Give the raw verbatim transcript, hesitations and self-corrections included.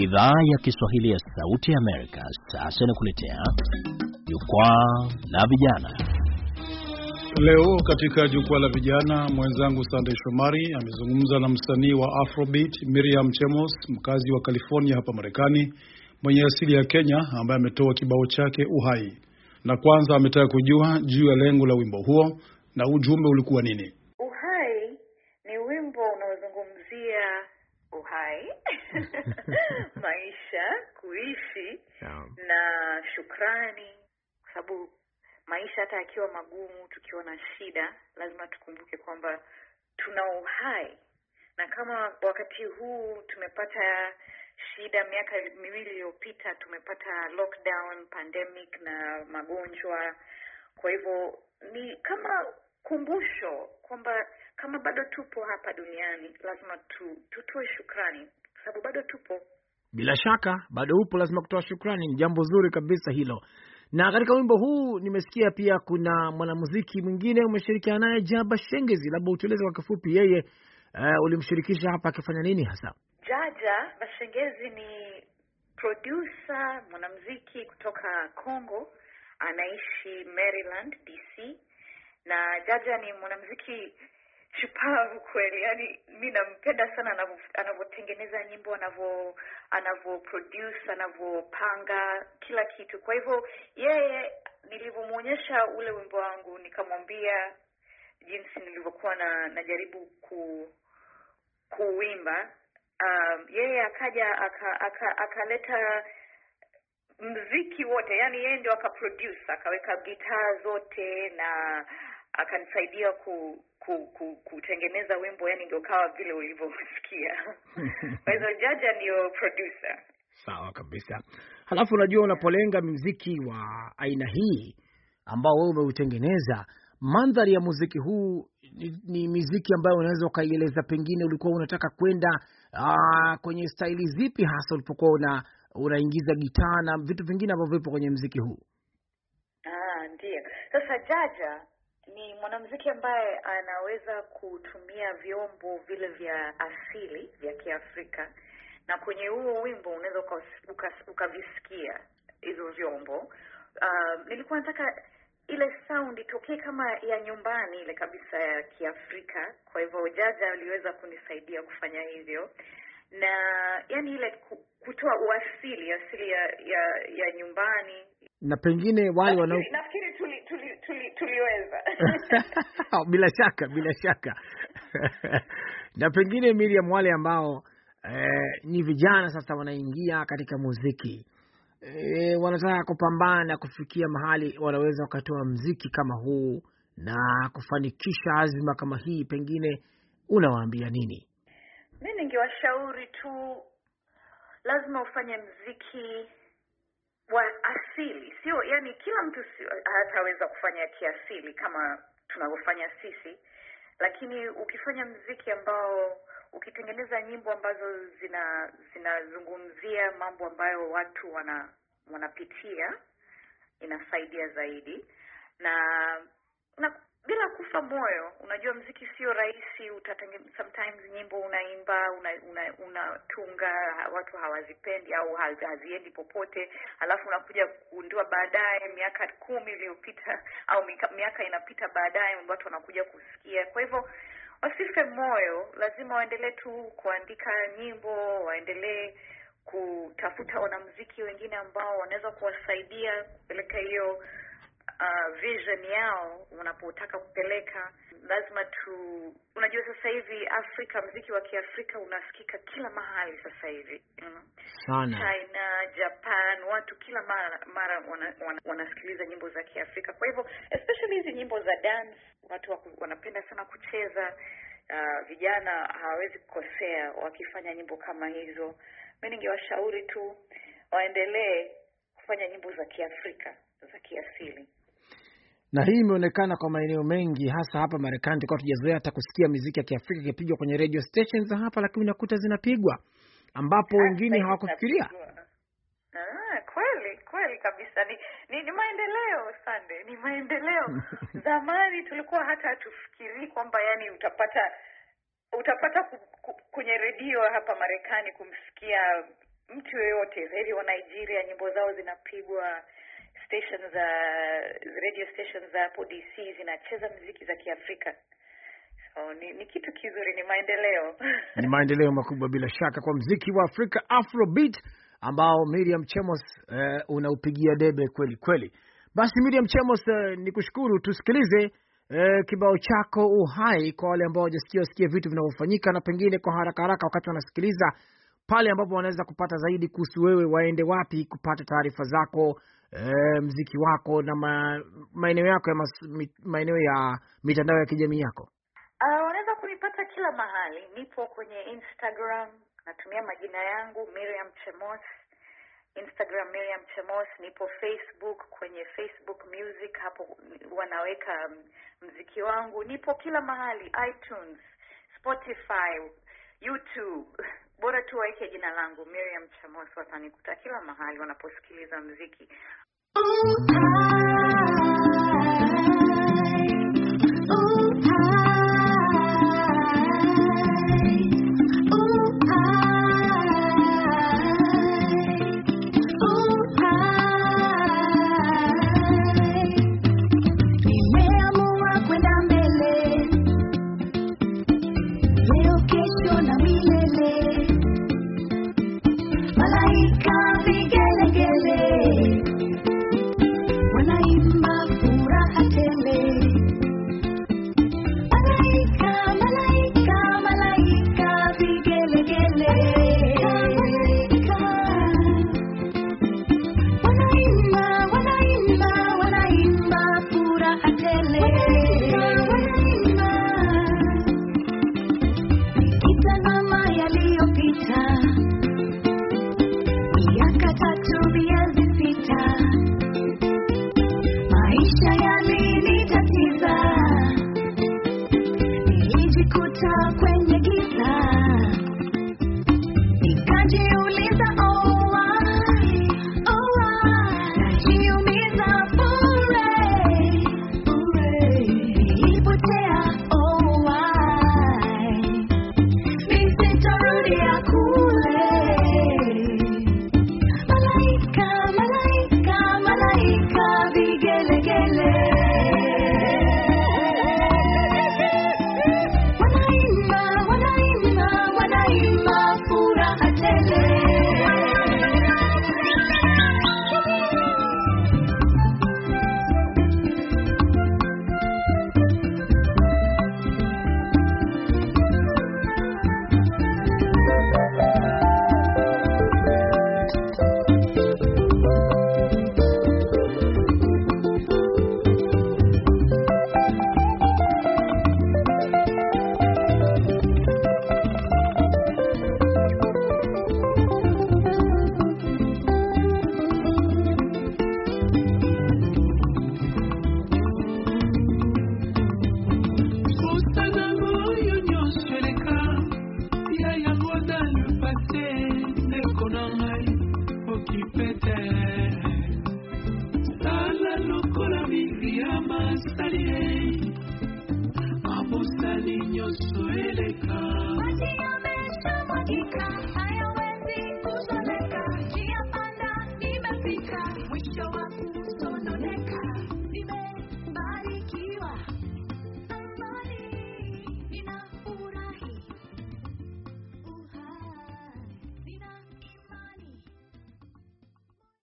Idhaa ya Kiswahili ya Sauti ya Amerika sasa inakuletea Jukwaa la Vijana. Leo katika Jukwaa la Vijana, mwenzangu Sunday Shomari amezungumza na msanii wa Afrobeat Miriam Chemos, mkazi wa California hapa Marekani, mwenye asili ya Kenya, ambaye ametoa kibao chake Uhai. Na kwanza ametaka kujua juu ya lengo la wimbo huo na ujumbe ulikuwa nini. Uhai ni wimbo unaozungumzia uhai, maisha, kuishi, yeah, na shukrani, kwa sababu maisha hata yakiwa magumu, tukiwa na shida, lazima tukumbuke kwamba tuna uhai. Na kama wakati huu tumepata shida, miaka miwili iliyopita tumepata lockdown, pandemic na magonjwa, kwa hivyo ni kama kumbusho kwamba kama bado tupo hapa duniani, lazima tu, tutoe shukrani kwa sababu bado tupo. Bila shaka bado upo, lazima kutoa shukrani, ni jambo zuri kabisa hilo. Na katika wimbo huu nimesikia pia kuna mwanamuziki mwingine umeshirikiana naye, Jaba Shengezi. Labda utueleze kwa kifupi yeye uh, ulimshirikisha hapa akifanya nini hasa? Jaja Bashengezi ni producer, mwanamuziki kutoka Congo, anaishi Maryland, D C. Na Jaja ni mwanamuziki shupavu kweli. Yaani mimi nampenda sana anavyotengeneza nyimbo, anavyo anavyo produce, anavyopanga kila kitu. Kwa hivyo yeye, nilivyomuonyesha ule wimbo wangu, nikamwambia jinsi nilivyokuwa na najaribu ku kuimba, um, yeye akaja akaleta aka, aka muziki wote, yani yeye ndio akaproduce, akaweka gitaa zote na akanisaidia ku, ku, ku kutengeneza wimbo, yani ndio kawa vile ulivyosikia. Kwa hivyo Jaja ndio producer. Sawa kabisa. Halafu unajua, unapolenga muziki wa aina hii ambao wewe umeutengeneza, mandhari ya muziki huu ni, ni muziki ambayo unaweza ukaieleza, pengine ulikuwa unataka kwenda aa, kwenye staili zipi hasa ulipokuwa una unaingiza gitaa na vitu vingine ambavyo vipo kwenye muziki huu? Ah, ndio. Sasa Jaja ni mwanamuziki ambaye anaweza kutumia vyombo vile vya asili vya Kiafrika, na kwenye huo wimbo unaweza ukavisikia hizo vyombo. Uh, nilikuwa nataka ile sound itokee kama ya nyumbani ile kabisa ya Kiafrika. Kwa hivyo Jaja aliweza kunisaidia kufanya hivyo, na yani ile kutoa uasili asili ya ya, ya nyumbani. Na pengine wale wanao, nafikiri tuli, tuli, tuli, tuliweza bila shaka bila shaka na pengine Miriam, wale ambao eh, ni vijana sasa wanaingia katika muziki, E, wanataka kupambana kufikia mahali wanaweza wakatoa mziki kama huu na kufanikisha azma kama hii, pengine unawaambia nini? Mimi ningewashauri tu, lazima ufanye mziki wa asili. Sio, yani kila mtu hataweza kufanya kiasili kama tunavyofanya sisi, lakini ukifanya mziki ambao ukitengeneza nyimbo ambazo zina zinazungumzia mambo ambayo watu wana wanapitia, inasaidia zaidi. Na, na bila kufa moyo. Unajua mziki sio rahisi, utatengeneza sometimes nyimbo unaimba unatunga una watu hawazipendi au haziendi popote, alafu unakuja kugundua baadaye miaka kumi iliyopita au miaka inapita baadaye watu wanakuja kusikia. Kwa hivyo wasife moyo, lazima waendelee tu kuandika nyimbo, waendelee kutafuta wanamuziki wengine ambao wanaweza kuwasaidia kupeleka hiyo uh, vision yao wanapotaka kupeleka. Lazima tu, unajua sasa hivi Afrika, muziki wa Kiafrika unasikika kila mahali sasa hivi. Mm. Sana. China, Japan, watu kila mara, mara wana, wana, wanasikiliza nyimbo za Kiafrika. Kwa hivyo especially hizi nyimbo za dance, watu wanapenda sana kucheza. Uh, vijana hawawezi kukosea wakifanya nyimbo kama hizo. Mimi ningewashauri tu waendelee kufanya nyimbo za Kiafrika, za kiasili. Na hii imeonekana kwa maeneo mengi, hasa hapa Marekani. Tulikuwa tujazoea hata kusikia muziki ya Kiafrika ikipigwa kwenye radio stations hapa, lakini unakuta zinapigwa ambapo wengine hawakufikiria. Ah, kweli, kweli kabisa. Ni ni, ni maendeleo Sunday, ni maendeleo. Zamani tulikuwa hata hatufikiri kwamba yani utapata utapata ku, ku, kwenye redio hapa Marekani kumsikia mtu yoyote, radio wa Nigeria nyimbo zao zinapigwa, stations za radio stations za hapo D C zinacheza muziki za Kiafrika. So ni, ni kitu kizuri, ni maendeleo. Ni maendeleo makubwa bila shaka kwa muziki wa Afrika, Afrobeat ambao Miriam Chemos uh, unaupigia debe kweli kweli. Basi Miriam Chemos, uh, nikushukuru. Tusikilize uh, kibao chako Uhai kwa wale ambao hawajasikia sikia vitu vinavyofanyika, na pengine kwa haraka haraka wakati wanasikiliza pale ambapo wanaweza kupata zaidi kuhusu wewe, waende wapi kupata taarifa zako, e, mziki wako na ma, maeneo yako ya maeneo ya mitandao ya kijamii yako? Uh, wanaweza kunipata kila mahali. Nipo kwenye Instagram, natumia majina yangu Miriam Chemos. Instagram Miriam Chemos, nipo Facebook kwenye Facebook Music, hapo wanaweka mziki wangu. Nipo kila mahali, iTunes, Spotify, YouTube. Bora tu waike jina langu Miriam Chemos, watanikuta kila mahali wanaposikiliza muziki. Maji yameshamwagika, haya